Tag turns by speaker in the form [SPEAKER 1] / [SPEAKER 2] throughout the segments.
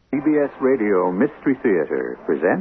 [SPEAKER 1] CBS Radio Mystery Theater presents...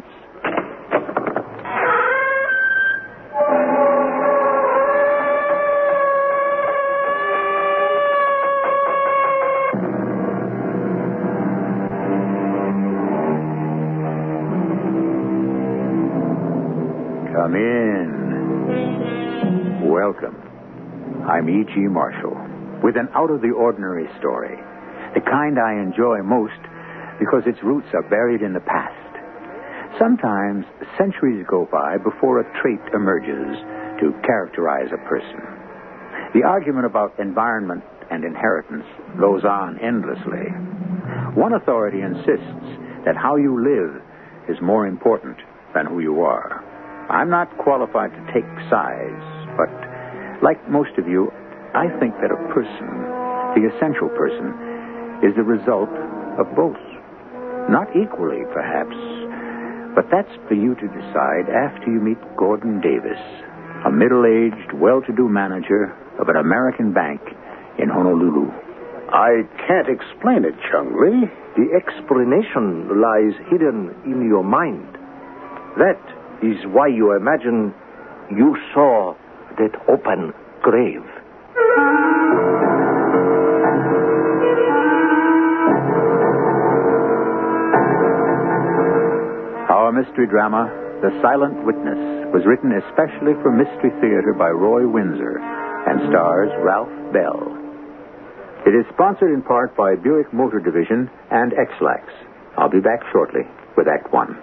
[SPEAKER 1] Come in. Welcome. I'm E.G. Marshall with an out-of-the-ordinary story. The kind I enjoy most because its roots are buried in the past. Sometimes centuries go by before a trait emerges to characterize a person. The argument about environment and inheritance goes on endlessly. One authority insists that how you live is more important than who you are. I'm not qualified to take sides, but like most of you, I think that a person, the essential person, is the result of both. Not equally, perhaps, but that's for you to decide after you meet Gordon Davis, a middle-aged, well-to-do manager of an American bank in Honolulu.
[SPEAKER 2] I can't explain it, Chung Lee. The explanation lies hidden in your mind. That is why you imagine you saw that open grave.
[SPEAKER 1] Our mystery drama, The Silent Witness, was written especially for Mystery Theater by Roy Windsor and stars Ralph Bell. It is sponsored in part by Buick Motor Division and X-Lax. I'll be back shortly with Act One.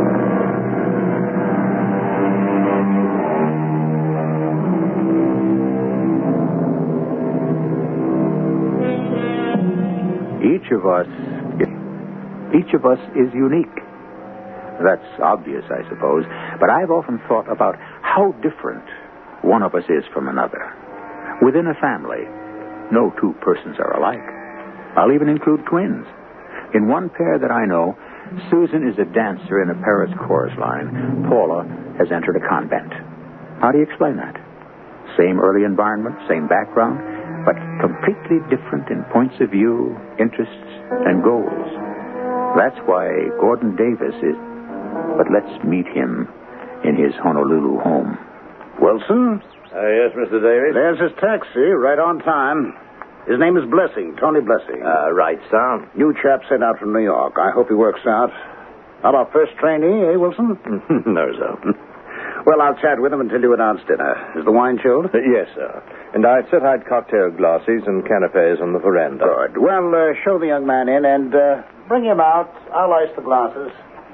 [SPEAKER 1] Each of us is unique. That's obvious, I suppose, but I've often thought about how different one of us is from another. Within a family, no two persons are alike. I'll even include twins. In one pair that I know, Susan is a dancer in a Paris chorus line. Paula has entered a convent. How do you explain that? Same early environment, same background, but completely different in points of view, interests, and goals. That's why Gordon Davis is... But let's meet him in his Honolulu home.
[SPEAKER 2] Wilson?
[SPEAKER 3] Yes, Mr. Davis?
[SPEAKER 2] There's his taxi, right on time. His name is Blessing, Tony Blessing.
[SPEAKER 3] Right, sir.
[SPEAKER 2] New chap sent out from New York. I hope he works out. How about first trainee, eh, Wilson?
[SPEAKER 3] No, sir.
[SPEAKER 2] Well, I'll chat with him until you announce dinner. Is the wine chilled?
[SPEAKER 3] Yes, sir. And I'd set out cocktail glasses and canapes on the veranda.
[SPEAKER 2] Good. Well, show the young man in and bring him out. I'll ice the glasses.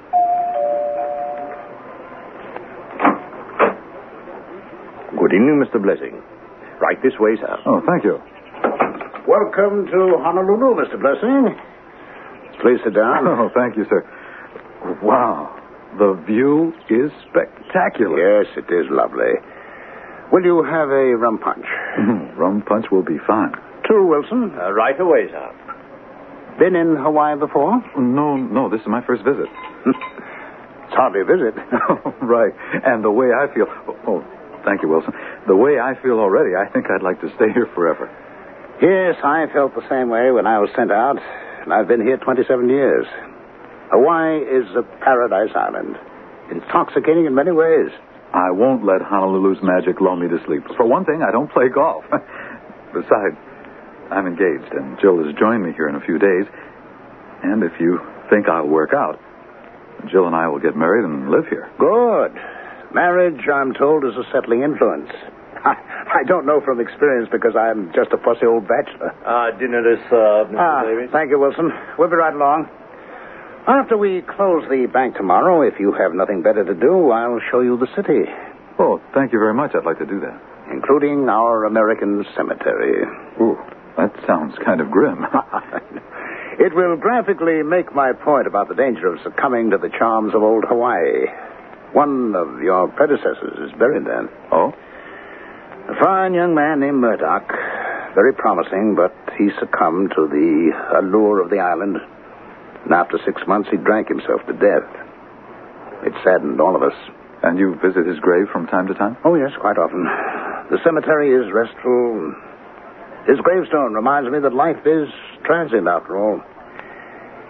[SPEAKER 3] Good evening, Mr. Blessing. Right this way, sir.
[SPEAKER 1] Oh, thank you.
[SPEAKER 2] Welcome to Honolulu, Mr. Blessing. Please sit down.
[SPEAKER 4] Oh, thank you, sir. Wow. The view is spectacular.
[SPEAKER 2] Yes, it is lovely. Will you have a rum punch?
[SPEAKER 4] Rum punch will be fine.
[SPEAKER 2] Two, Wilson.
[SPEAKER 3] Right away, sir.
[SPEAKER 2] Been in Hawaii before?
[SPEAKER 4] No, this is my first visit.
[SPEAKER 2] It's hardly a visit.
[SPEAKER 4] Right. And the way I feel... Oh, thank you, Wilson. The way I feel already, I think I'd like to stay here forever.
[SPEAKER 2] Yes, I felt the same way when I was sent out, and I've been here 27 years. Hawaii is a paradise island. Intoxicating in many ways.
[SPEAKER 4] I won't let Honolulu's magic lull me to sleep. For one thing, I don't play golf. Besides, I'm engaged, and Jill has joined me here in a few days. And if you think I'll work out, Jill and I will get married and live here.
[SPEAKER 2] Good. Marriage, I'm told, is a settling influence. I don't know from experience because I'm just a fussy old bachelor.
[SPEAKER 3] Dinner is served, Mr. Davis.
[SPEAKER 2] Thank you, Wilson. We'll be right along. After we close the bank tomorrow, if you have nothing better to do, I'll show you the city.
[SPEAKER 4] Oh, thank you very much. I'd like to do that.
[SPEAKER 2] Including our American cemetery.
[SPEAKER 4] Ooh, that sounds kind of grim.
[SPEAKER 2] It will graphically make my point about the danger of succumbing to the charms of old Hawaii. One of your predecessors is buried there.
[SPEAKER 4] Oh?
[SPEAKER 2] A fine young man named Murdoch. Very promising, but he succumbed to the allure of the island. And after 6 months, he drank himself to death. It saddened all of us.
[SPEAKER 4] And you visit his grave from time to time?
[SPEAKER 2] Oh, yes, quite often. The cemetery is restful. His gravestone reminds me that life is transient, after all.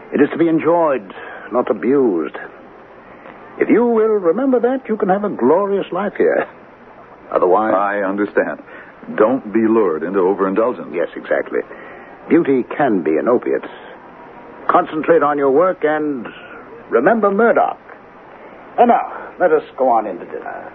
[SPEAKER 5] It is to be enjoyed, not abused. If you will remember that, you can have a glorious life here. Otherwise...
[SPEAKER 4] I understand. Don't be lured into overindulgence.
[SPEAKER 5] Yes, exactly. Beauty can be an opiate. Concentrate on your work and remember Murdoch. And now, let us go on into dinner.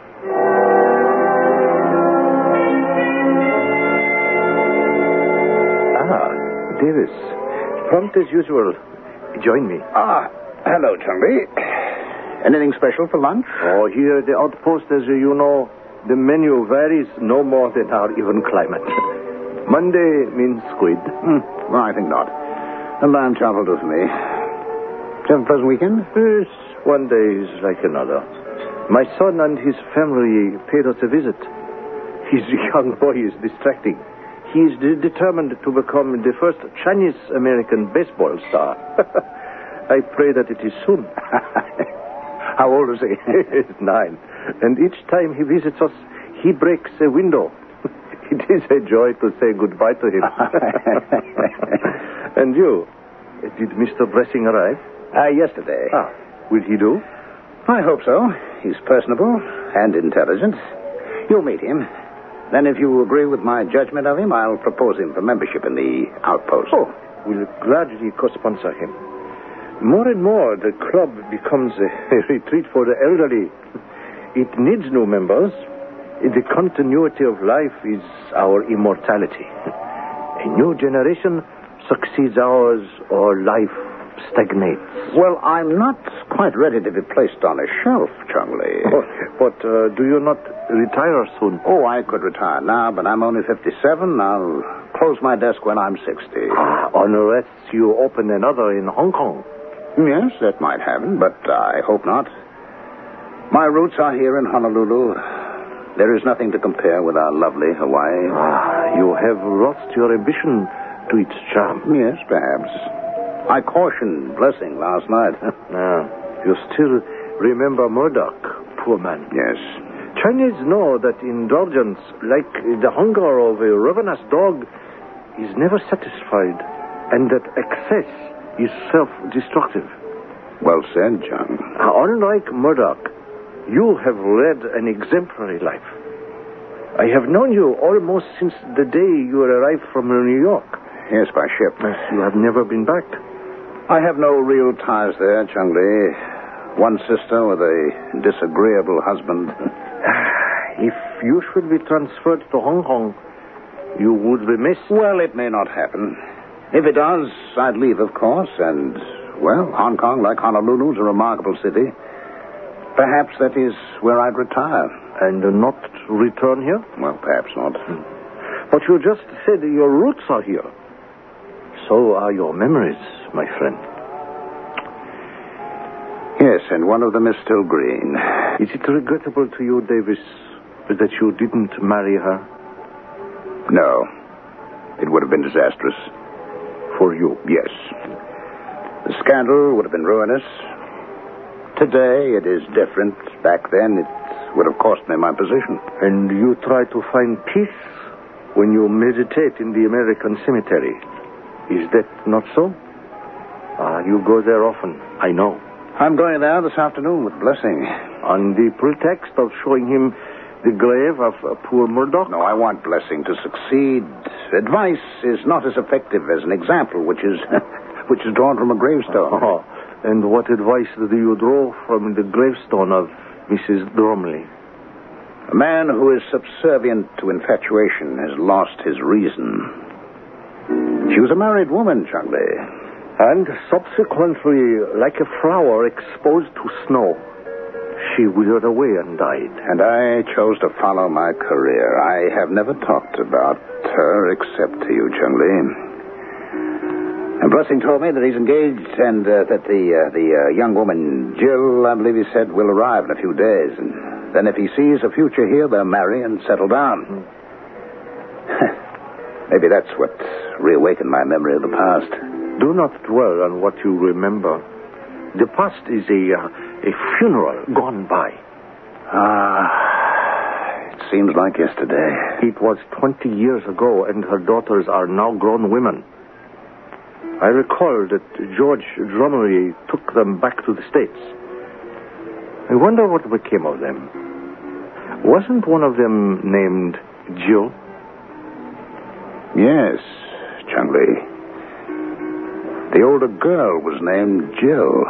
[SPEAKER 2] Davis, prompt as usual. Join me.
[SPEAKER 5] Hello, Chung-Li. Anything special for lunch?
[SPEAKER 2] Oh, here at the outpost, as you know, the menu varies no more than our even climate. Monday means squid.
[SPEAKER 5] Well, I think not. A lamb chop will do for me. Did you have a pleasant weekend?
[SPEAKER 2] Yes, one day is like another. My son and his family paid us a visit. His young boy is distracting. He is determined to become the first Chinese-American baseball star. I pray that it is soon.
[SPEAKER 5] How old is he?
[SPEAKER 2] He's 9. And each time he visits us, he breaks a window. It is a joy to say goodbye to him. And you? Did Mr. Blessing arrive?
[SPEAKER 5] Yesterday.
[SPEAKER 2] Will he do?
[SPEAKER 5] I hope so. He's personable and intelligent. You'll meet him. Then if you agree with my judgment of him, I'll propose him for membership in the outpost.
[SPEAKER 2] Oh, we'll gladly co-sponsor him. More and more, the club becomes a retreat for the elderly. It needs new members. The continuity of life is our immortality. A new generation succeeds ours, or life stagnates.
[SPEAKER 5] Well, I'm not quite ready to be placed on a shelf, Chung-Li.
[SPEAKER 2] But do you not retire soon?
[SPEAKER 5] Oh, I could retire now, but I'm only 57. I'll close my desk when I'm 60.
[SPEAKER 2] Unless you open another in Hong Kong.
[SPEAKER 5] Yes, that might happen, but I hope not. My roots are here in Honolulu. There is nothing to compare with our lovely Hawaii.
[SPEAKER 2] You have lost your ambition to its charm.
[SPEAKER 5] Yes, perhaps. I cautioned Blessing last night.
[SPEAKER 2] You still remember Murdoch, poor man.
[SPEAKER 5] Yes.
[SPEAKER 2] Chinese know that indulgence, like the hunger of a ravenous dog, is never satisfied, and that excess is self-destructive.
[SPEAKER 5] Well said, John.
[SPEAKER 2] Unlike Murdoch, you have led an exemplary life. I have known you almost since the day you arrived from New York.
[SPEAKER 5] Yes, by ship.
[SPEAKER 2] You have never been back.
[SPEAKER 5] I have no real ties there, Chung-Li. One sister with a disagreeable husband.
[SPEAKER 2] If you should be transferred to Hong Kong, you would be missed.
[SPEAKER 5] Well, it may not happen. If it does, I'd leave, of course. And, well, Hong Kong, like Honolulu, is a remarkable city. Perhaps that is where I'd retire.
[SPEAKER 2] And not return here?
[SPEAKER 5] Well, perhaps not.
[SPEAKER 2] But you just said your roots are here. So are your memories, my friend.
[SPEAKER 5] Yes, and one of them is still green.
[SPEAKER 2] Is it regrettable to you, Davis, that you didn't marry her?
[SPEAKER 5] No. It would have been disastrous.
[SPEAKER 2] For you?
[SPEAKER 5] Yes. The scandal would have been ruinous. Today, it is different. Back then, it would have cost me my position.
[SPEAKER 2] And you try to find peace when you meditate in the American cemetery. Is that not so? You go there often, I know.
[SPEAKER 5] I'm going there this afternoon with Blessing.
[SPEAKER 2] On the pretext of showing him the grave of poor Murdoch?
[SPEAKER 5] No, I want Blessing to succeed. Advice is not as effective as an example, which is drawn from a gravestone.
[SPEAKER 2] And what advice do you draw from the gravestone of Mrs. Dromley?
[SPEAKER 5] A man who is subservient to infatuation has lost his reason. She was a married woman, Chung-Li.
[SPEAKER 2] And subsequently, like a flower exposed to snow, she withered away and died.
[SPEAKER 5] And I chose to follow my career. I have never talked about her except to you, Chung-Li. And Blessing told me that he's engaged and that the young woman, Jill, I believe he said, will arrive in a few days. And then if he sees a future here, they'll marry and settle down. Maybe that's what reawakened my memory of the past.
[SPEAKER 2] Do not dwell on what you remember. The past is a funeral gone by.
[SPEAKER 5] It seems like yesterday.
[SPEAKER 2] It was 20 years ago, and her daughters are now grown women. I recall that George Drummery took them back to the States. I wonder what became of them. Wasn't one of them named Jill?
[SPEAKER 5] Yes, Chung-Li. The older girl was named Jill.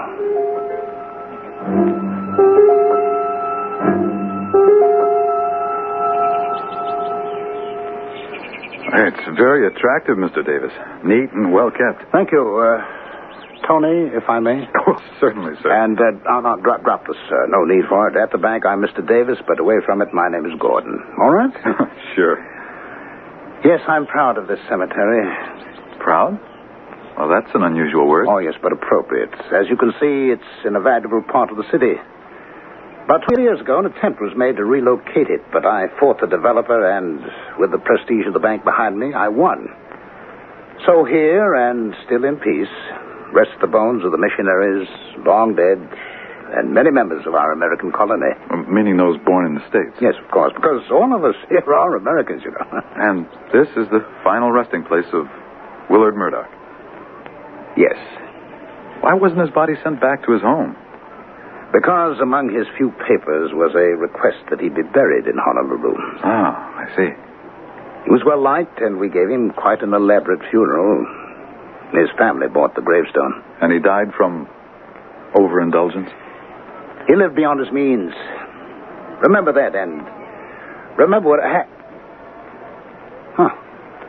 [SPEAKER 4] It's very attractive, Mr. Davis. Neat and well kept.
[SPEAKER 5] Thank you. Tony, if I may.
[SPEAKER 4] Oh, certainly, sir.
[SPEAKER 5] And drop the sir. No need for it. At the bank, I'm Mr. Davis, but away from it, my name is Gordon. All right?
[SPEAKER 4] Sure.
[SPEAKER 5] Yes, I'm proud of this cemetery.
[SPEAKER 4] Proud? Well, that's an unusual word.
[SPEAKER 5] Oh, yes, but appropriate. As you can see, it's in a valuable part of the city. About 20 years ago, an attempt was made to relocate it, but I fought the developer, and with the prestige of the bank behind me, I won. So here, and still in peace, rest the bones of the missionaries, long dead, and many members of our American colony.
[SPEAKER 4] Meaning those born in the States?
[SPEAKER 5] Yes, of course, because all of us here are Americans, you know.
[SPEAKER 4] And this is the final resting place of Willard Murdoch?
[SPEAKER 5] Yes.
[SPEAKER 4] Why wasn't his body sent back to his home?
[SPEAKER 5] Because among his few papers was a request that he be buried in Honolulu.
[SPEAKER 4] Oh, I see.
[SPEAKER 5] He was well liked, and we gave him quite an elaborate funeral. His family bought the gravestone.
[SPEAKER 4] And he died from overindulgence?
[SPEAKER 5] He lived beyond his means. Remember that, and remember what Huh.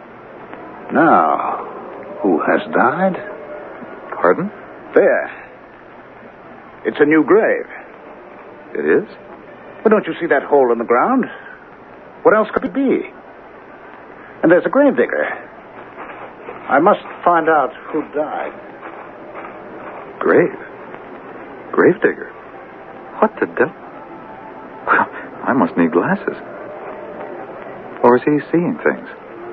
[SPEAKER 5] Now, who has died?
[SPEAKER 4] Pardon?
[SPEAKER 5] There. It's a new grave.
[SPEAKER 4] It is?
[SPEAKER 5] Well, don't you see that hole in the ground? What else could it be? And there's a gravedigger. I must find out who died.
[SPEAKER 4] Gravedigger? What the devil? Well, I must need glasses. Or is he seeing things?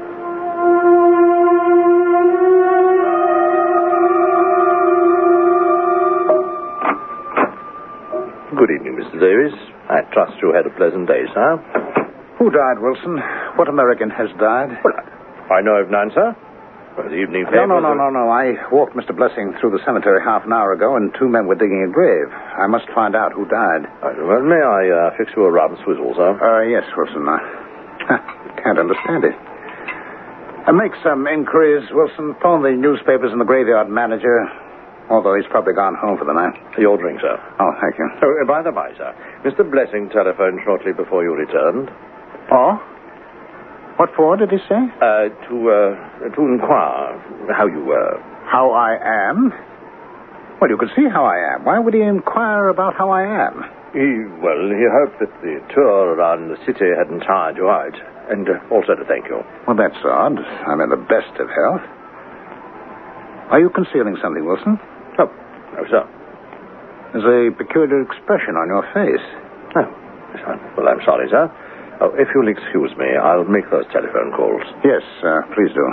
[SPEAKER 3] Good evening, Mr. Davis. I trust you had a pleasant day, sir.
[SPEAKER 5] Who died, Wilson? What American has died?
[SPEAKER 3] Well, I know of none, sir. Well, the evening paper...
[SPEAKER 5] No. I walked Mr. Blessing through the cemetery half an hour ago, and 2 men were digging a grave. I must find out who died.
[SPEAKER 3] Well, may I fix you a rum swizzle, sir?
[SPEAKER 5] Yes, Wilson. I can't understand it. Make some inquiries, Wilson. Phone the newspapers and the graveyard manager. Although he's probably gone home for the night.
[SPEAKER 3] Your drink, sir.
[SPEAKER 5] Oh, thank you.
[SPEAKER 3] Oh, by the by, sir, Mr. Blessing telephoned shortly before you returned.
[SPEAKER 5] Oh? What for, did he say?
[SPEAKER 3] To inquire how you were.
[SPEAKER 5] How I am? Well, you can see how I am. Why would he inquire about how I am?
[SPEAKER 3] He hoped that the tour around the city hadn't tired you out. And also to thank you.
[SPEAKER 5] Well, that's odd. I'm in the best of health. Are you concealing something, Wilson?
[SPEAKER 3] Oh, no, sir.
[SPEAKER 5] There's a peculiar expression on your face.
[SPEAKER 3] Oh, well, I'm sorry, sir. Oh, if you'll excuse me, I'll make those telephone calls.
[SPEAKER 5] Yes, please do.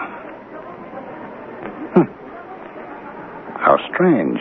[SPEAKER 5] How strange.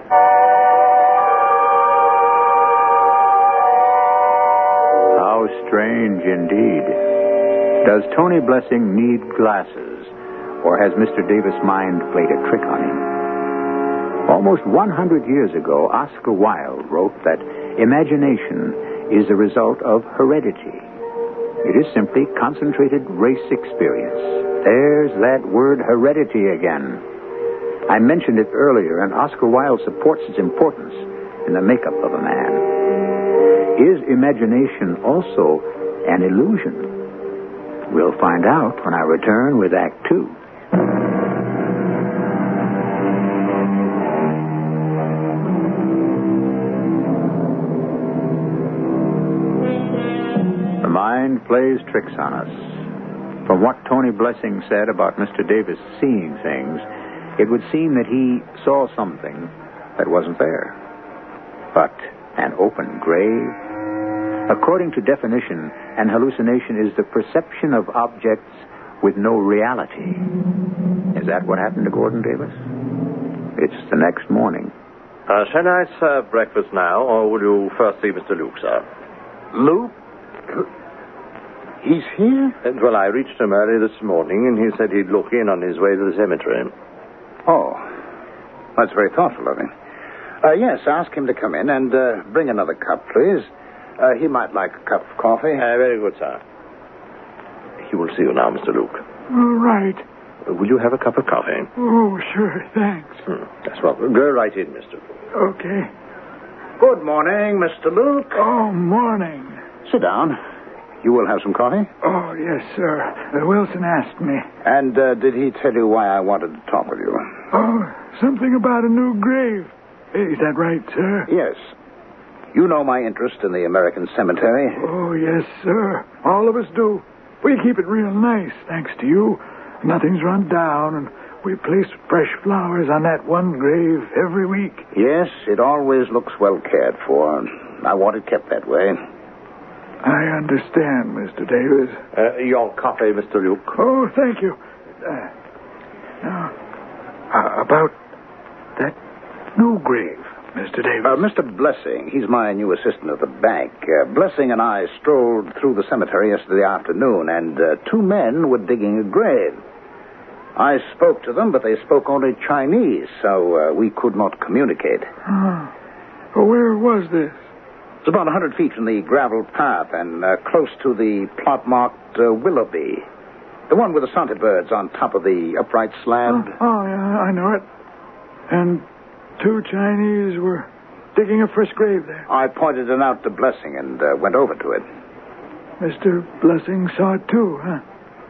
[SPEAKER 5] How strange indeed. Does Tony Blessing need glasses, or has Mr. Davis' mind played a trick on him? Almost 100 years ago, Oscar Wilde wrote that imagination is the result of heredity. It is simply concentrated race experience. There's that word heredity again. I mentioned it earlier, and Oscar Wilde supports its importance in the makeup of a man. Is imagination also an illusion? We'll find out when I return with Act 2. The mind plays tricks on us. From what Tony Blessing said about Mr. Davis seeing things, it would seem that he saw something that wasn't there. But an open grave? According to definition, an hallucination is the perception of objects with no reality. Is that what happened to Gordon Davis? It's the next morning.
[SPEAKER 3] Shall I serve breakfast now, or will you first see Mr. Luke, sir?
[SPEAKER 5] Luke? He's here?
[SPEAKER 3] Well, I reached him early this morning, and he said he'd look in on his way to the cemetery.
[SPEAKER 5] Oh, that's very thoughtful of him. Yes, ask him to come in and bring another cup, please. He might like a cup of coffee.
[SPEAKER 3] Very good, sir. He will see you now, Mr. Luke.
[SPEAKER 6] All right.
[SPEAKER 3] Will you have a cup of coffee?
[SPEAKER 6] Oh, sure, thanks.
[SPEAKER 3] That's well. Go right in, Mr. Luke.
[SPEAKER 6] Okay.
[SPEAKER 5] Good morning, Mr. Luke.
[SPEAKER 6] Oh, morning.
[SPEAKER 5] Sit down. You will have some coffee?
[SPEAKER 6] Oh, yes, sir. Wilson asked me.
[SPEAKER 5] And did he tell you why I wanted to talk with you?
[SPEAKER 6] Oh, something about a new grave. Is that right, sir?
[SPEAKER 5] Yes. You know my interest in the American cemetery.
[SPEAKER 6] Oh, yes, sir. All of us do. We keep it real nice, thanks to you. Nothing's run down, and we place fresh flowers on that one grave every week.
[SPEAKER 5] Yes, it always looks well cared for. I want it kept that way.
[SPEAKER 6] I understand, Mr. Davis.
[SPEAKER 3] Your coffee, Mr. Luke.
[SPEAKER 6] Oh, thank you. Now, about that new grave, Mr. Davis.
[SPEAKER 5] Mr. Blessing, he's my new assistant at the bank. Blessing and I strolled through the cemetery yesterday afternoon, and 2 men were digging a grave. I spoke to them, but they spoke only Chinese, so we could not communicate.
[SPEAKER 6] Oh, where was this?
[SPEAKER 5] It's about 100 feet from the gravel path and close to the plot-marked Willoughby. The one with the sonnet birds on top of the upright slab.
[SPEAKER 6] Oh, yeah, I know it. And 2 Chinese were digging a fresh grave there.
[SPEAKER 5] I pointed it out to Blessing and went over to it.
[SPEAKER 6] Mr. Blessing saw it too, huh?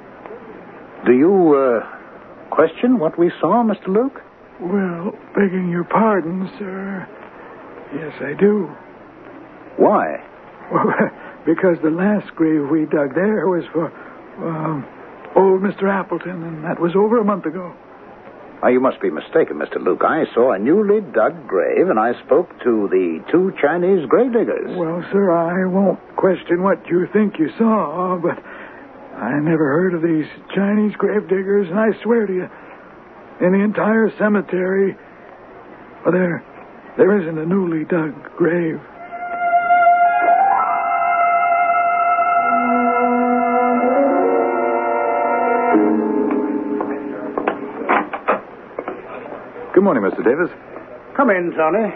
[SPEAKER 5] Do you question what we saw, Mr. Luke?
[SPEAKER 6] Well, begging your pardon, sir. Yes, I do.
[SPEAKER 5] Why?
[SPEAKER 6] Well, because the last grave we dug there was for old Mr. Appleton, and that was over a month ago.
[SPEAKER 5] Oh, you must be mistaken, Mr. Luke. I saw a newly dug grave, and I spoke to the 2 Chinese grave diggers.
[SPEAKER 6] Well, sir, I won't question what you think you saw, but I never heard of these Chinese grave diggers, and I swear to you, in the entire cemetery, well, there isn't a newly dug grave.
[SPEAKER 4] Good morning, Mr. Davis.
[SPEAKER 5] Come in, Tony.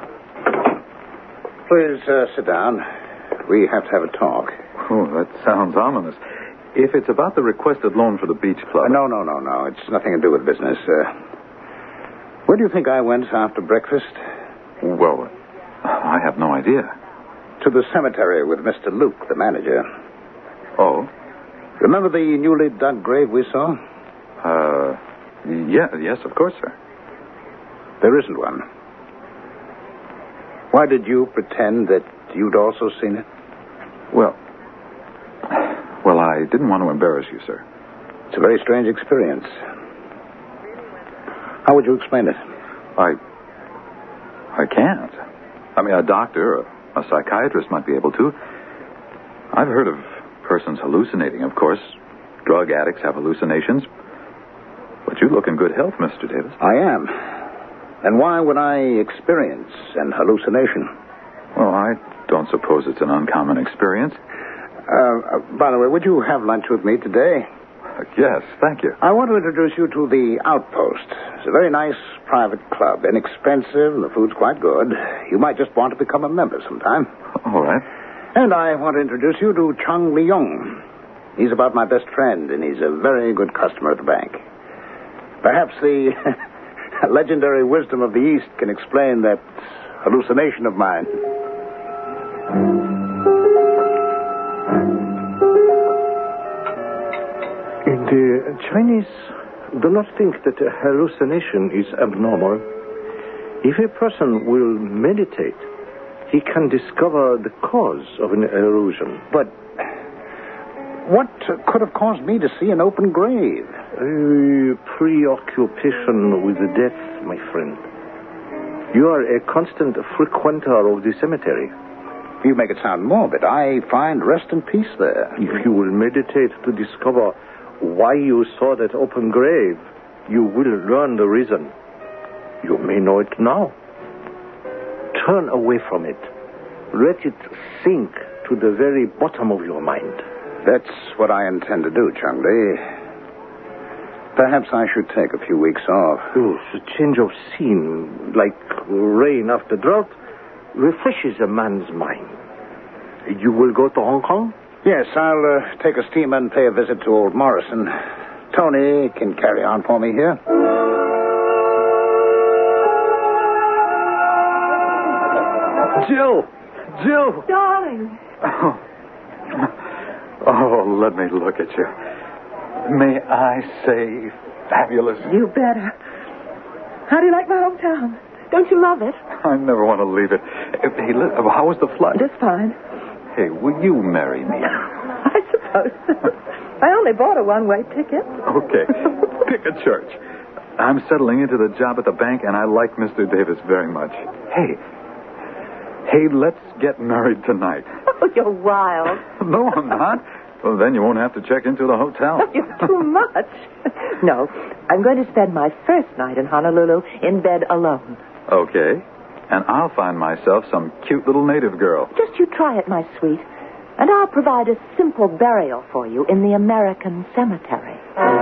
[SPEAKER 5] Please sit down. We have to have a talk.
[SPEAKER 4] Oh, that sounds ominous. If it's about the requested loan for the beach club...
[SPEAKER 5] No. It's nothing to do with business. Where do you think I went after breakfast?
[SPEAKER 4] Well, I have no idea.
[SPEAKER 5] To the cemetery with Mr. Luke, the manager.
[SPEAKER 4] Oh?
[SPEAKER 5] Remember the newly dug grave we saw?
[SPEAKER 4] Yes, of course, sir.
[SPEAKER 5] There isn't one. Why did you pretend that you'd also seen it?
[SPEAKER 4] Well, I didn't want to embarrass you, sir.
[SPEAKER 5] It's a very strange experience. How would you explain it?
[SPEAKER 4] I can't. I mean, a doctor, a psychiatrist might be able to. I've heard of persons hallucinating, of course. Drug addicts have hallucinations. But you look in good health, Mr. Davis.
[SPEAKER 5] I am. And why would I experience an hallucination?
[SPEAKER 4] Well, I don't suppose it's an uncommon experience.
[SPEAKER 5] By the way, would you have lunch with me today?
[SPEAKER 4] Yes, thank you.
[SPEAKER 5] I want to introduce you to the Outpost. It's a very nice private club. Inexpensive, and the food's quite good. You might just want to become a member sometime.
[SPEAKER 4] All right.
[SPEAKER 5] And I want to introduce you to Chung Leung. He's about my best friend, and he's a very good customer at the bank. Perhaps the legendary wisdom of the East can explain that hallucination of mine.
[SPEAKER 2] The Chinese do not think that a hallucination is abnormal. If a person will meditate, he can discover the cause of an illusion.
[SPEAKER 5] But what could have caused me to see an open grave?
[SPEAKER 2] Preoccupation with the death, my friend. You are a constant frequenter of the cemetery.
[SPEAKER 5] You make it sound morbid. I find rest and peace there.
[SPEAKER 2] If you will meditate to discover why you saw that open grave, you will learn the reason. You may know it now. Turn away from it. Let it sink to the very bottom of your mind.
[SPEAKER 5] That's what I intend to do, Chung Li. Perhaps I should take a few weeks off.
[SPEAKER 2] Oh, a change of scene, like rain after drought, refreshes a man's mind. You will go to Hong Kong?
[SPEAKER 5] Yes, I'll take a steamer and pay a visit to old Morrison. Tony can carry on for me here.
[SPEAKER 4] Jill! Jill!
[SPEAKER 7] Darling.
[SPEAKER 4] Oh, let me look at you. May I say fabulous?
[SPEAKER 7] You better. How do you like my hometown? Don't you love it?
[SPEAKER 4] I never want to leave it. Hey, how was the flight?
[SPEAKER 7] Just fine.
[SPEAKER 4] Hey, will you marry me?
[SPEAKER 7] I suppose. I only bought a one-way ticket.
[SPEAKER 4] Okay. Pick a church. I'm settling into the job at the bank, and I like Mr. Davis very much. Hey, let's get married tonight.
[SPEAKER 7] Oh, you're wild.
[SPEAKER 4] No, I'm not. Well, then you won't have to check into the hotel.
[SPEAKER 7] You're too much. No, I'm going to spend my first night in Honolulu in bed alone.
[SPEAKER 4] Okay. And I'll find myself some cute little native girl.
[SPEAKER 7] Just you try it, my sweet. And I'll provide a simple burial for you in the American cemetery.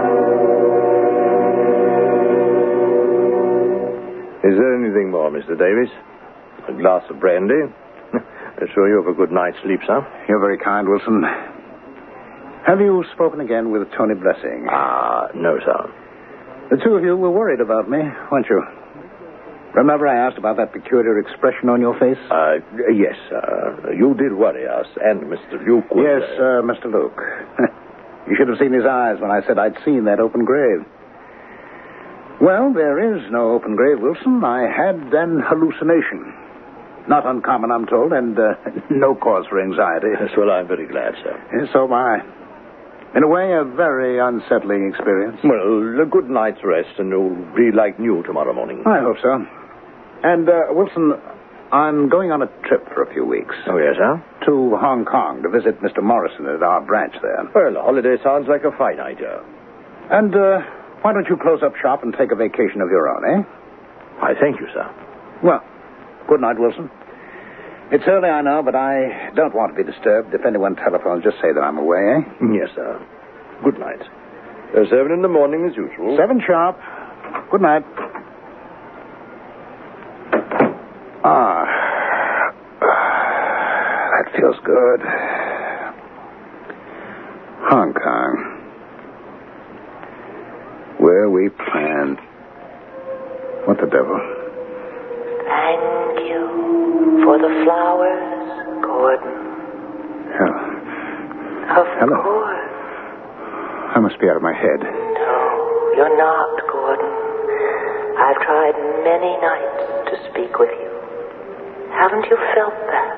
[SPEAKER 3] Is there anything more, Mr. Davis? A glass of brandy? I'm sure you have a good night's sleep, sir.
[SPEAKER 5] You're very kind, Wilson. Have you spoken again with Tony Blessing?
[SPEAKER 3] No, sir.
[SPEAKER 5] The two of you were worried about me, weren't you? Remember I asked about that peculiar expression on your face?
[SPEAKER 3] Yes, you did worry us, and Mr. Luke was...
[SPEAKER 5] Yes, Mr. Luke. You should have seen his eyes when I said I'd seen that open grave. Well, there is no open grave, Wilson. I had an hallucination. Not uncommon, I'm told, and no cause for anxiety.
[SPEAKER 3] Yes, well, I'm very glad, sir.
[SPEAKER 5] Yes, so am I. In a way, a very unsettling experience.
[SPEAKER 3] Well, a good night's rest, and you'll be like new tomorrow morning.
[SPEAKER 5] I hope so. And, Wilson, I'm going on a trip for a few weeks.
[SPEAKER 3] Oh, yes, sir?
[SPEAKER 5] To Hong Kong to visit Mr. Morrison at our branch there.
[SPEAKER 3] Well, a holiday sounds like a fine idea.
[SPEAKER 5] And, why don't you close up shop and take a vacation of your own, eh?
[SPEAKER 3] I thank you, sir.
[SPEAKER 5] Well, good night, Wilson. It's early, I know, but I don't want to be disturbed. If anyone telephones, just say that I'm away, eh?
[SPEAKER 3] Yes, sir. Good night. 7 in the morning as usual.
[SPEAKER 5] 7 sharp. Good night. That feels good. Hong Kong. Where we planned. What the devil?
[SPEAKER 8] Thank you for the flowers, Gordon.
[SPEAKER 5] Hello.
[SPEAKER 8] Of course.
[SPEAKER 5] I must be out of my head.
[SPEAKER 8] No, you're not, Gordon. I've tried many nights to speak with you. Haven't you felt that?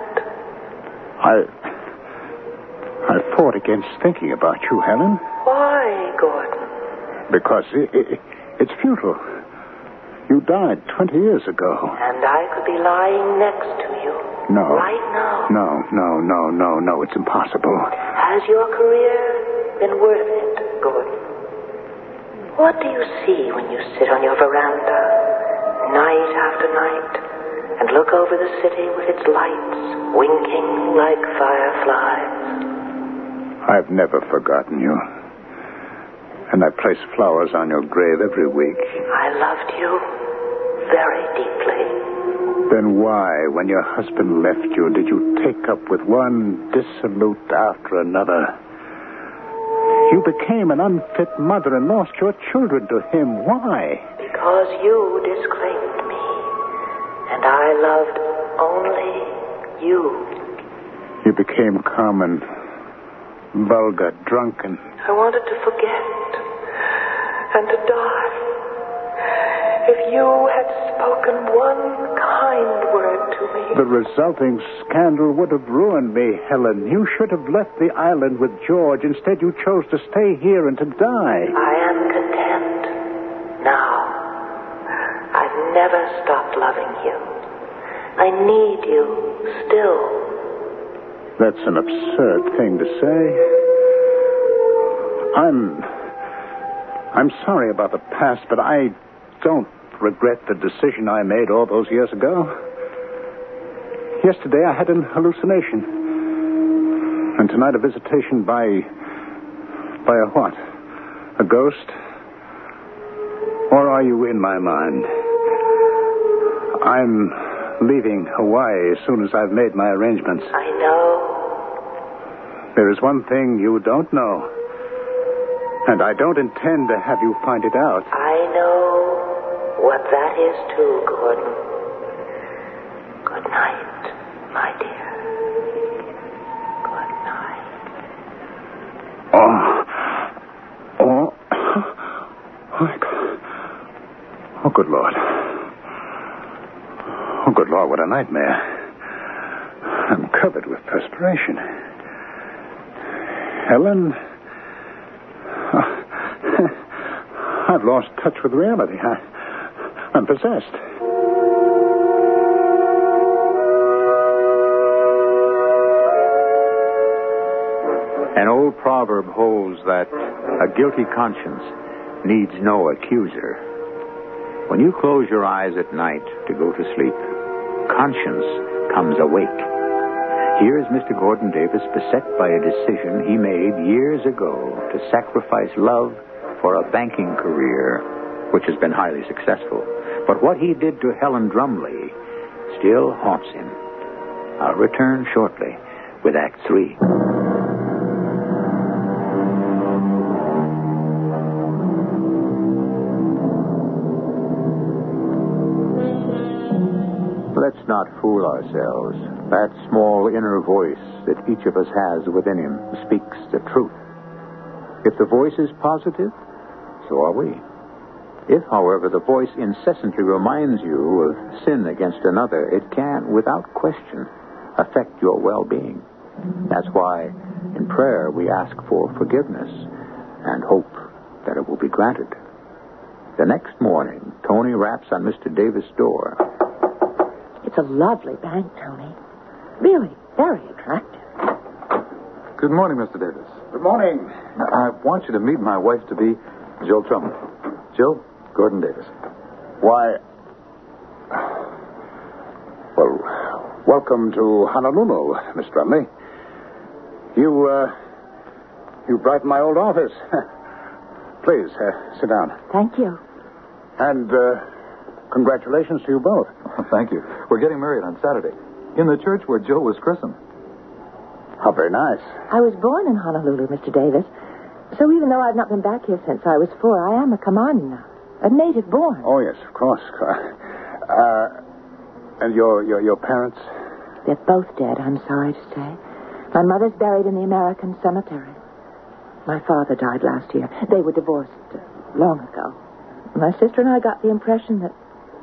[SPEAKER 5] I fought against thinking about you, Helen.
[SPEAKER 8] Why, Gordon?
[SPEAKER 5] Because it's futile. You died 20 years ago.
[SPEAKER 8] And I could be lying next to you.
[SPEAKER 5] No.
[SPEAKER 8] Right now.
[SPEAKER 5] No. It's impossible.
[SPEAKER 8] Has your career been worth it, Gordon? What do you see when you sit on your veranda, night after night, and look over the city with its lights winking like fireflies?
[SPEAKER 5] I've never forgotten you. And I place flowers on your grave every week.
[SPEAKER 8] I loved you very deeply.
[SPEAKER 5] Then why, when your husband left you, did you take up with one dissolute after another? You became an unfit mother and lost your children to him. Why?
[SPEAKER 8] Because you disclaimed me. And I loved only you.
[SPEAKER 5] You became common, vulgar, drunken.
[SPEAKER 8] I wanted to forget and to die. If you had spoken one kind word to me...
[SPEAKER 5] The resulting scandal would have ruined me, Helen. You should have left the island with George. Instead, you chose to stay here and to die.
[SPEAKER 8] I am content now. I've never stopped loving you. I need you still.
[SPEAKER 5] That's an absurd thing to say. I'm sorry about the past, but I don't regret the decision I made all those years ago. Yesterday I had an hallucination. And tonight a visitation by a what? A ghost? Or are you in my mind? I'm leaving Hawaii as soon as I've made my arrangements.
[SPEAKER 8] I know.
[SPEAKER 5] There is one thing you don't know. And I don't intend to have you find it out.
[SPEAKER 8] I know what that is too, Gordon. Good night, my dear. Good night.
[SPEAKER 5] Oh, good Lord. Oh, good Lord, what a nightmare. I'm covered with perspiration. Helen, I've lost touch with reality. I'm possessed.
[SPEAKER 1] An old proverb holds that a guilty conscience needs no accuser. When you close your eyes at night to go to sleep, conscience comes awake. Here is Mr. Gordon Davis beset by a decision he made years ago to sacrifice love for a banking career, which has been highly successful. But what he did to Helen Drumley still haunts him. I'll return shortly with Act 3. Let's not fool ourselves. That small inner voice that each of us has within him speaks the truth. If the voice is positive, so are we. If, however, the voice incessantly reminds you of sin against another, it can, without question, affect your well-being. That's why, in prayer, we ask for forgiveness and hope that it will be granted. The next morning, Tony raps on Mr. Davis' door.
[SPEAKER 7] It's a lovely bank, Tony. Really very attractive.
[SPEAKER 4] Good morning, Mr. Davis.
[SPEAKER 5] Good morning.
[SPEAKER 4] I want you to meet my wife-to-be, Jill Trumley. Jill, Gordon Davis.
[SPEAKER 5] Why, well, welcome to Honolulu, Miss Drumley. You brighten my old office. Please, sit down.
[SPEAKER 7] Thank you.
[SPEAKER 5] And, congratulations to you both.
[SPEAKER 4] Thank you. We're getting married on Saturday in the church where Jill was christened.
[SPEAKER 5] How very nice.
[SPEAKER 7] I was born in Honolulu, Mr. Davis. So even though I've not been back here since I was 4, I am a Kamani now. A native born.
[SPEAKER 5] Oh, yes, of course. And your parents?
[SPEAKER 7] They're both dead, I'm sorry to say. My mother's buried in the American cemetery. My father died last year. They were divorced long ago. My sister and I got the impression that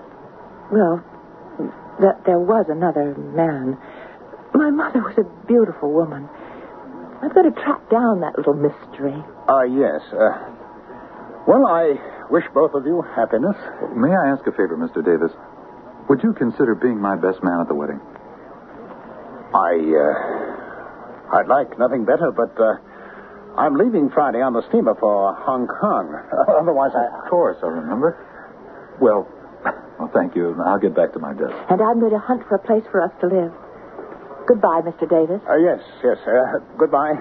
[SPEAKER 7] there was another man. My mother was a beautiful woman. I've got to track down that little mystery.
[SPEAKER 5] Yes. Well, I wish both of you happiness.
[SPEAKER 4] May I ask a favor, Mr. Davis? Would you consider being my best man at the wedding?
[SPEAKER 5] I'd like nothing better, but I'm leaving Friday on the steamer for Hong Kong. Otherwise,
[SPEAKER 4] Of course, I remember. Well, thank you. I'll get back to my desk.
[SPEAKER 7] And I'm going to hunt for a place for us to live. Goodbye, Mr. Davis.
[SPEAKER 5] Yes. Goodbye.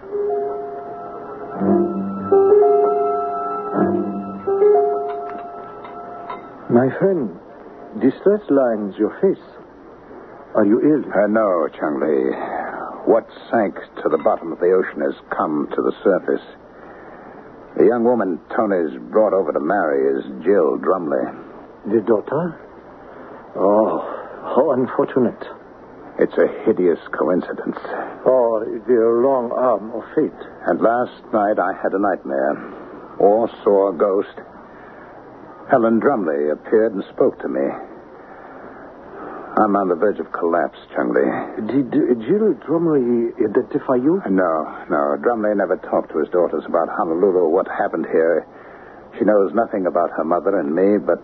[SPEAKER 2] My friend, distress lines your face. Are you ill?
[SPEAKER 5] No, Chung Li. What sank to the bottom of the ocean has come to the surface. The young woman Tony's brought over to marry is Jill Drumley.
[SPEAKER 2] The daughter? Oh, how unfortunate.
[SPEAKER 5] It's a hideous coincidence.
[SPEAKER 2] Oh, the long arm of fate.
[SPEAKER 5] And last night I had a nightmare. Or saw a ghost. Helen Drumley appeared and spoke to me. I'm on the verge of collapse, Chung Li.
[SPEAKER 2] Did Jill Drumley identify you?
[SPEAKER 5] No. Drumley never talked to his daughters about Honolulu or what happened here. She knows nothing about her mother and me, but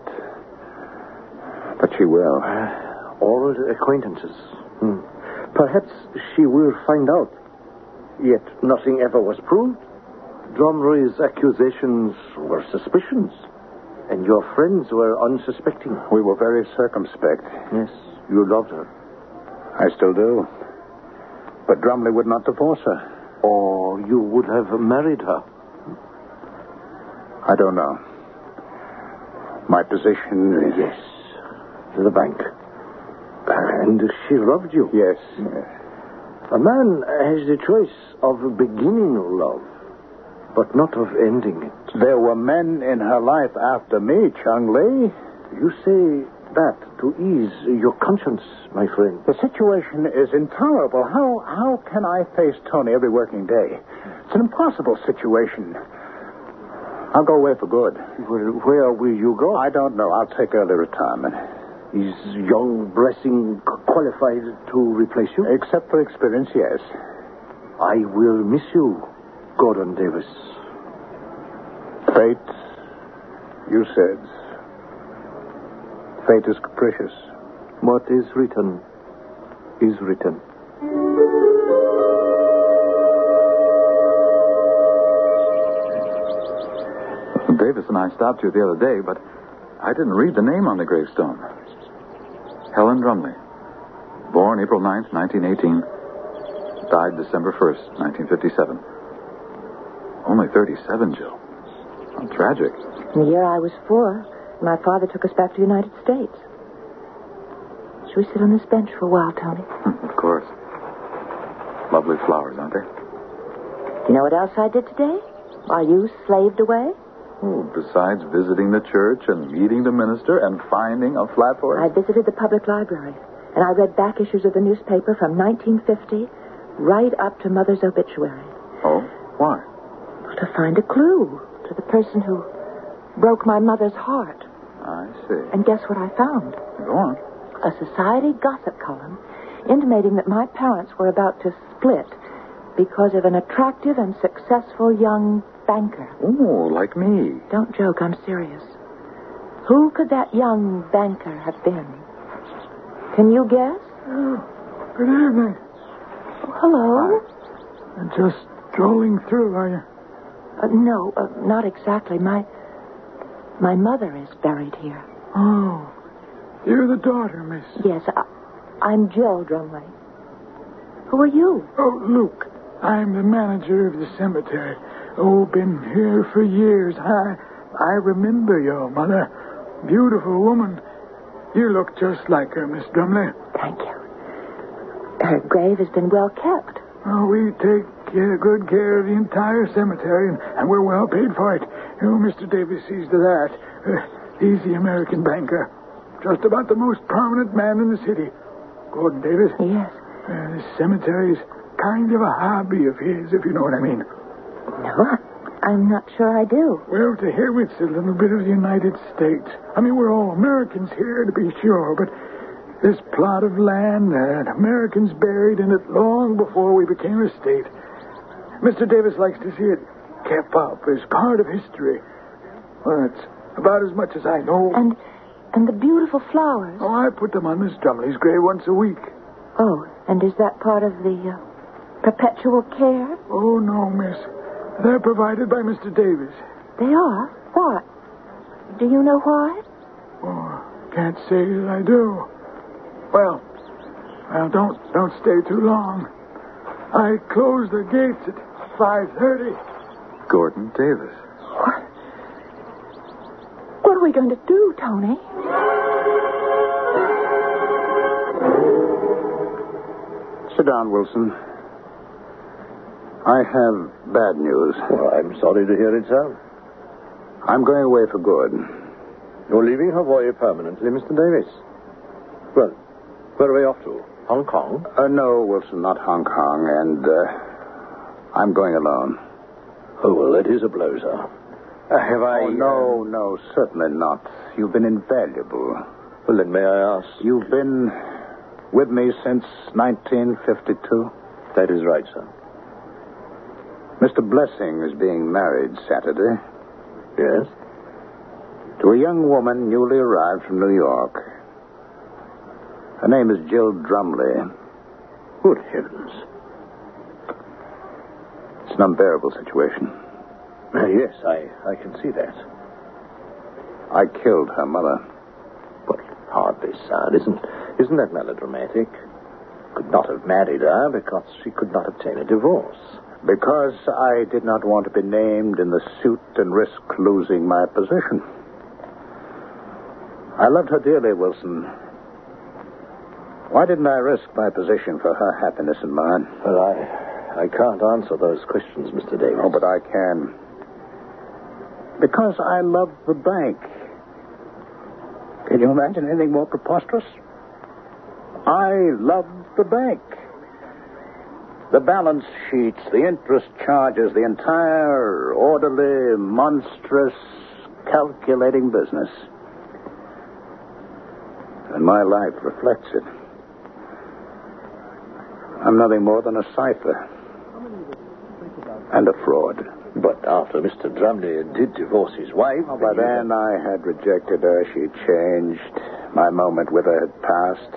[SPEAKER 5] she will.
[SPEAKER 2] Old acquaintances. Perhaps she will find out. Yet nothing ever was proved. Drumley's accusations were suspicions. And your friends were unsuspecting.
[SPEAKER 5] We were very circumspect.
[SPEAKER 2] Yes, you loved her.
[SPEAKER 5] I still do. But Drumley would not divorce her.
[SPEAKER 2] Or you would have married her.
[SPEAKER 5] I don't know. My position?
[SPEAKER 2] Yes. The bank. And she loved you.
[SPEAKER 5] Yes.
[SPEAKER 2] A man has the choice of beginning love, but not of ending it.
[SPEAKER 5] There were men in her life after me, Chung Li.
[SPEAKER 2] You say that to ease your conscience, my friend.
[SPEAKER 5] The situation is intolerable. How can I face Tony every working day? It's an impossible situation. I'll go away for good.
[SPEAKER 2] Where will you go?
[SPEAKER 5] I don't know. I'll take early retirement.
[SPEAKER 2] Is young Blessing qualified to replace you?
[SPEAKER 5] Except for experience, yes.
[SPEAKER 2] I will miss you, Gordon Davis.
[SPEAKER 5] Fate, you said. Fate is capricious.
[SPEAKER 2] What is written is written.
[SPEAKER 4] Davis and I stopped you the other day, but I didn't read the name on the gravestone. Helen Drumley. Born April 9th, 1918. Died December 1st, 1957. Only 37, Jill. How tragic.
[SPEAKER 7] The year I was 4, my father took us back to the United States. Should we sit on this bench for a while, Tony?
[SPEAKER 4] Of course. Lovely flowers, aren't they?
[SPEAKER 7] You know what else I did today? While you slaved away?
[SPEAKER 4] Oh, besides visiting the church and meeting the minister and finding a flat horse?
[SPEAKER 7] I visited the public library, and I read back issues of the newspaper from 1950 right up to Mother's obituary.
[SPEAKER 4] Oh? Why?
[SPEAKER 7] To find a clue to the person who broke my mother's heart.
[SPEAKER 4] I see.
[SPEAKER 7] And guess what I found?
[SPEAKER 4] Go on.
[SPEAKER 7] A society gossip column intimating that my parents were about to split because of an attractive and successful young banker.
[SPEAKER 4] Oh, like me.
[SPEAKER 7] Don't joke, I'm serious. Who could that young banker have been? Can you guess?
[SPEAKER 6] Oh, good evening.
[SPEAKER 7] Oh, hello.
[SPEAKER 6] I'm just strolling through, are you?
[SPEAKER 7] No, not exactly. My mother is buried here.
[SPEAKER 6] Oh, you're the daughter, miss.
[SPEAKER 7] Yes, I'm Jill Drumley. Who are you?
[SPEAKER 6] Oh, Luke. I'm the manager of the cemetery. Oh, been here for years. I remember your mother. Beautiful woman. You look just like her, Miss Drumley.
[SPEAKER 7] Thank you. Her grave has been well kept.
[SPEAKER 6] Oh, we take good care of the entire cemetery, and we're well paid for it. Oh, Mr. Davis sees to that. He's the American banker. Just about the most prominent man in the city. Gordon Davis.
[SPEAKER 7] Yes.
[SPEAKER 6] This cemetery's kind of a hobby of his, if you know what I mean.
[SPEAKER 7] No, I'm not sure I do.
[SPEAKER 6] Well, to him, it's a little bit of the United States. I mean, we're all Americans here, to be sure, but this plot of land, Americans buried in it long before we became a state. Mr. Davis likes to see it kept up as part of history. Well, that's about as much as I know.
[SPEAKER 7] And the beautiful flowers.
[SPEAKER 6] Oh, I put them on Miss Drumley's grave once a week.
[SPEAKER 7] Oh, and is that part of the perpetual care?
[SPEAKER 6] Oh, no, miss. They're provided by Mr. Davis.
[SPEAKER 7] They are? What? Do you know why?
[SPEAKER 6] Oh, can't say that I do. Well, don't stay too long. I close the gates at 5:30.
[SPEAKER 4] Gordon Davis.
[SPEAKER 7] What are we going to do, Tony?
[SPEAKER 5] Sit down, Wilson. I have bad news.
[SPEAKER 3] Well, I'm sorry to hear it, sir.
[SPEAKER 5] I'm going away for good.
[SPEAKER 3] You're leaving Hawaii permanently, Mr. Davis? Well, where are we off to? Hong Kong?
[SPEAKER 5] No, Wilson, not Hong Kong, and I'm going alone.
[SPEAKER 3] Oh, well, that is a blow, sir. Have I...
[SPEAKER 5] Oh, no, certainly not. You've been invaluable.
[SPEAKER 3] Well, then, may I ask...
[SPEAKER 5] You've been with me since 1952?
[SPEAKER 3] That is right, sir.
[SPEAKER 5] Mr. Blessing is being married Saturday.
[SPEAKER 3] Yes?
[SPEAKER 5] To a young woman newly arrived from New York. Her name is Jill Drumley.
[SPEAKER 3] Good heavens.
[SPEAKER 5] It's an unbearable situation.
[SPEAKER 3] Yes, I can see that.
[SPEAKER 5] I killed her mother.
[SPEAKER 3] But hardly, sir. Isn't that melodramatic? Could not have married her because she could not obtain a divorce.
[SPEAKER 5] Because I did not want to be named in the suit and risk losing my position. I loved her dearly, Wilson. Why didn't I risk my position for her happiness and mine?
[SPEAKER 3] Well, I can't answer those questions, Mr. Davis.
[SPEAKER 5] Oh, but I can. Because I love the bank. Can you imagine anything more preposterous? I love the bank. The balance sheets, the interest charges, the entire orderly, monstrous, calculating business. And my life reflects it. I'm nothing more than a cipher. And a fraud.
[SPEAKER 3] But after Mr. Drumley did divorce his wife...
[SPEAKER 5] Oh, by then I had rejected her. She'd changed. My moment with her had passed.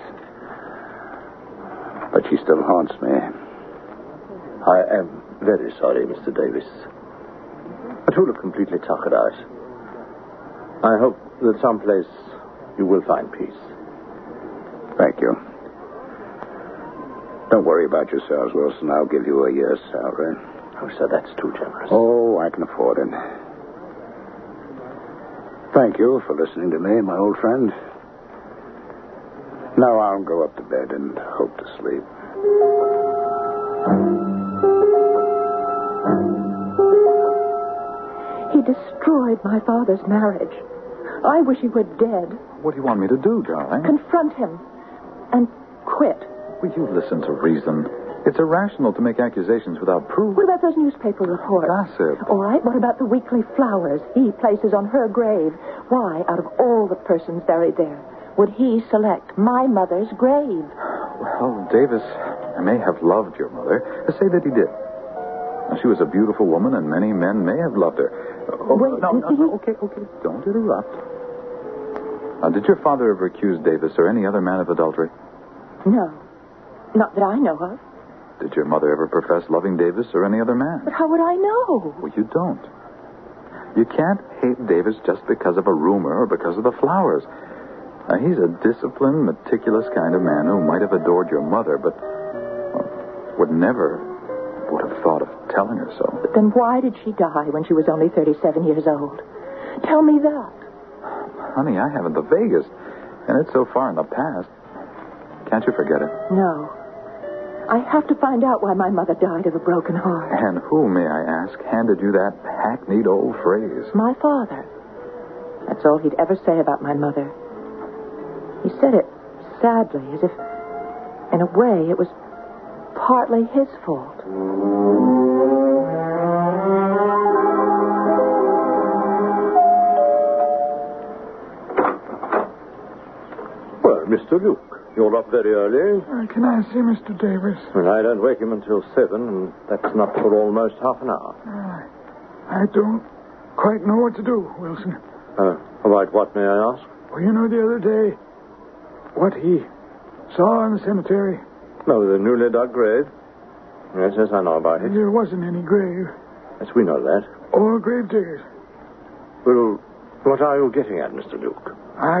[SPEAKER 5] But she still haunts me.
[SPEAKER 3] I am very sorry, Mr. Davis. But you'll have completely tuckered out. I hope that someplace you will find peace.
[SPEAKER 5] Thank you. Don't worry about yourselves, Wilson. I'll give you a year's salary.
[SPEAKER 3] Oh, sir, that's too generous.
[SPEAKER 5] Oh, I can afford it. Thank you for listening to me, my old friend. Now I'll go up to bed and hope to sleep.
[SPEAKER 7] He destroyed my father's marriage. I wish he were dead.
[SPEAKER 4] What do you want me to do, darling?
[SPEAKER 7] Confront him and quit.
[SPEAKER 4] Will you listen to reason? It's irrational to make accusations without proof.
[SPEAKER 7] What about those newspaper reports?
[SPEAKER 4] Gossip.
[SPEAKER 7] All right, what about the weekly flowers he places on her grave? Why, out of all the persons buried there, would he select my mother's grave?
[SPEAKER 4] Well, Davis may have loved your mother. Say that he did. She was a beautiful woman, and many men may have loved her. Oh,
[SPEAKER 7] Wait,
[SPEAKER 4] no, okay. Don't interrupt. Did your father ever accuse Davis or any other man of adultery?
[SPEAKER 7] No, not that I know of.
[SPEAKER 4] Did your mother ever profess loving Davis or any other man?
[SPEAKER 7] But how would I know?
[SPEAKER 4] Well, you don't. You can't hate Davis just because of a rumor or because of the flowers. He's a disciplined, meticulous kind of man who might have adored your mother, but would have thought of telling her so.
[SPEAKER 7] But then why did she die when she was only 37 years old? Tell me that.
[SPEAKER 4] Honey, I haven't the vaguest, and it's so far in the past. Can't you forget it?
[SPEAKER 7] No. I have to find out why my mother died of a broken heart.
[SPEAKER 4] And who, may I ask, handed you that hackneyed old phrase?
[SPEAKER 7] My father. That's all he'd ever say about my mother. He said it sadly, as if, in a way, it was partly his fault.
[SPEAKER 3] Well, Mr. Luke, you're up very early.
[SPEAKER 6] Can I see Mr. Davis?
[SPEAKER 3] Well, I don't wake him until 7, and that's not for almost half an hour.
[SPEAKER 6] I don't quite know what to do, Wilson.
[SPEAKER 3] About what, may I ask?
[SPEAKER 6] Well, you know the other day what he saw in the cemetery?
[SPEAKER 3] No, the newly dug grave. Yes, I know about it.
[SPEAKER 6] There wasn't any grave.
[SPEAKER 3] Yes, we know that.
[SPEAKER 6] Or grave diggers.
[SPEAKER 3] Well, what are you getting at, Mr. Luke?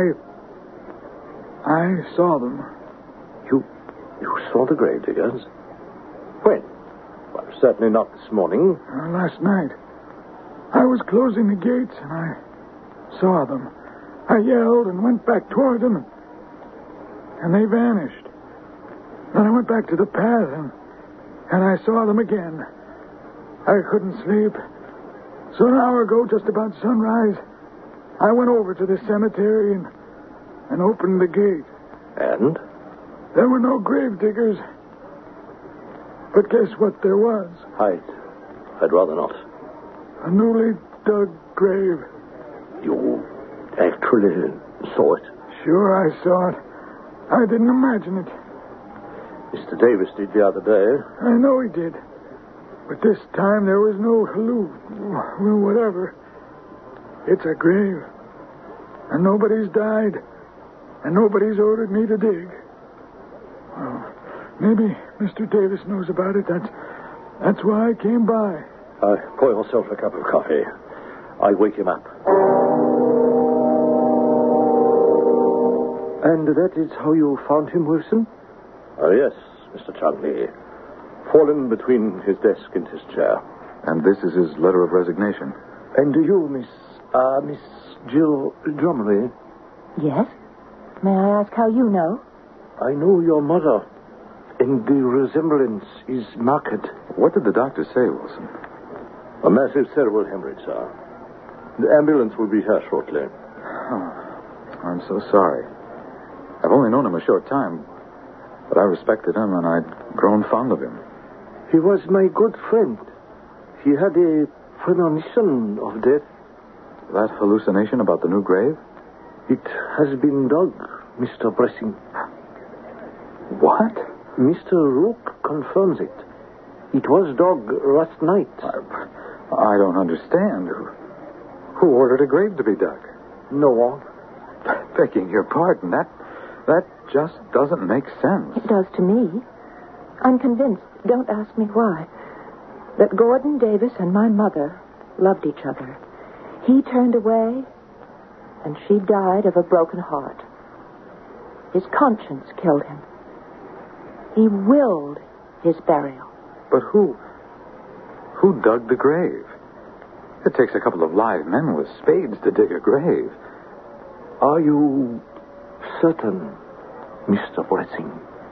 [SPEAKER 6] I saw them.
[SPEAKER 3] You saw the grave diggers? When? Well, certainly not this morning.
[SPEAKER 6] Last night. I was closing the gates and I saw them. I yelled and went back toward them and they vanished. Then I went back to the path and I saw them again. I couldn't sleep. So an hour ago, just about sunrise, I went over to the cemetery and opened the gate.
[SPEAKER 3] And?
[SPEAKER 6] There were no grave diggers. But guess what there was?
[SPEAKER 3] I'd rather not.
[SPEAKER 6] A newly dug grave.
[SPEAKER 3] You actually saw it?
[SPEAKER 6] Sure, I saw it. I didn't imagine it.
[SPEAKER 3] Mr. Davis did the other day.
[SPEAKER 6] I know he did. But this time there was no whatever. It's a grave. And nobody's died. And nobody's ordered me to dig. Well, maybe Mr. Davis knows about it. That's why I came by.
[SPEAKER 3] Pour yourself a cup of coffee. I'll wake him up. And that is how you found him, Wilson? Oh, yes, Mr. Chudley. Fallen between his desk and his chair.
[SPEAKER 4] And this is his letter of resignation.
[SPEAKER 3] And you, Miss Jill Drumley?
[SPEAKER 7] Yes? May I ask how you know?
[SPEAKER 2] I know your mother, and the resemblance is marked.
[SPEAKER 4] What did the doctor say, Wilson?
[SPEAKER 3] A massive cerebral hemorrhage, sir. The ambulance will be here shortly.
[SPEAKER 4] Oh, I'm so sorry. I've only known him a short time, but I respected him and I'd grown fond of him.
[SPEAKER 2] He was my good friend. He had a premonition of death.
[SPEAKER 4] That hallucination about the new grave?
[SPEAKER 2] It has been dug, Mr. Blessing.
[SPEAKER 4] What?
[SPEAKER 2] Mr. Rook confirms it. It was dug last night.
[SPEAKER 4] I don't understand. Who ordered a grave to be dug?
[SPEAKER 2] No one.
[SPEAKER 4] Begging your pardon, that just doesn't make sense.
[SPEAKER 7] It does to me. I'm convinced, don't ask me why, that Gordon Davis and my mother loved each other. He turned away, and she died of a broken heart. His conscience killed him. He willed his burial.
[SPEAKER 4] But who dug the grave? It takes a couple of live men with spades to dig a grave.
[SPEAKER 2] Are you certain, Mr. Blessing?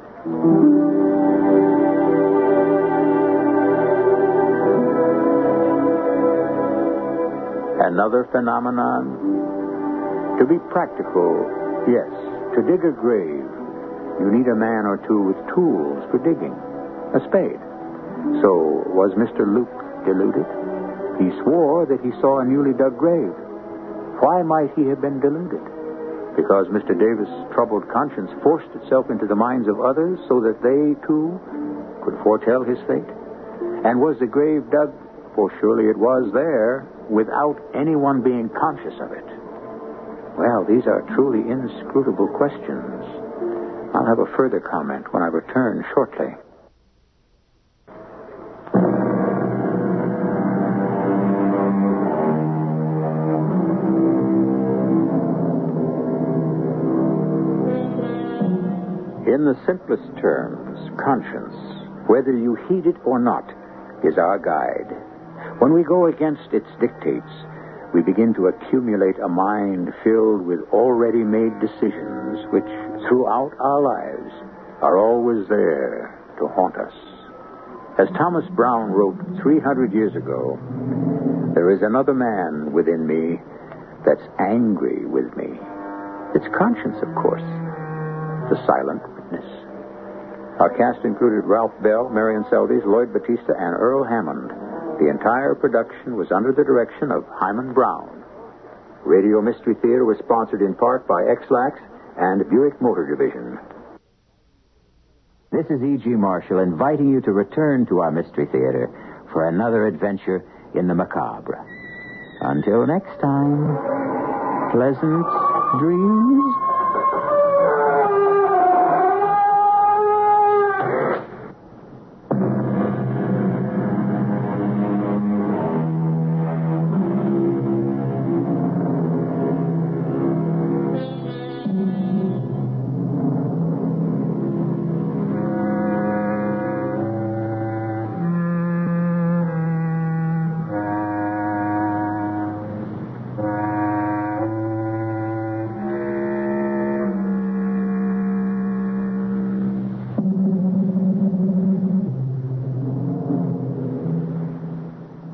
[SPEAKER 1] Another phenomenon? To be practical, yes. To dig a grave, you need a man or two with tools for digging. A spade. So, was Mr. Luke deluded? He swore that he saw a newly dug grave. Why might he have been deluded? Because Mr. Davis' troubled conscience forced itself into the minds of others so that they, too, could foretell his fate? And was the grave dug, for surely it was there, without anyone being conscious of it? Well, these are truly inscrutable questions. I'll have a further comment when I return shortly. In the simplest terms, conscience, whether you heed it or not, is our guide. When we go against its dictates, we begin to accumulate a mind filled with already made decisions which, throughout our lives, are always there to haunt us. As Thomas Brown wrote 300 years ago, there is another man within me that's angry with me. It's conscience, of course. The silent witness. Our cast included Ralph Bell, Marion Seldes, Lloyd Battista, and Earl Hammond. The entire production was under the direction of Hyman Brown. Radio Mystery Theater was sponsored in part by X-Lax and Buick Motor Division. This is E.G. Marshall inviting you to return to our Mystery Theater for another adventure in the macabre. Until next time, pleasant dreams.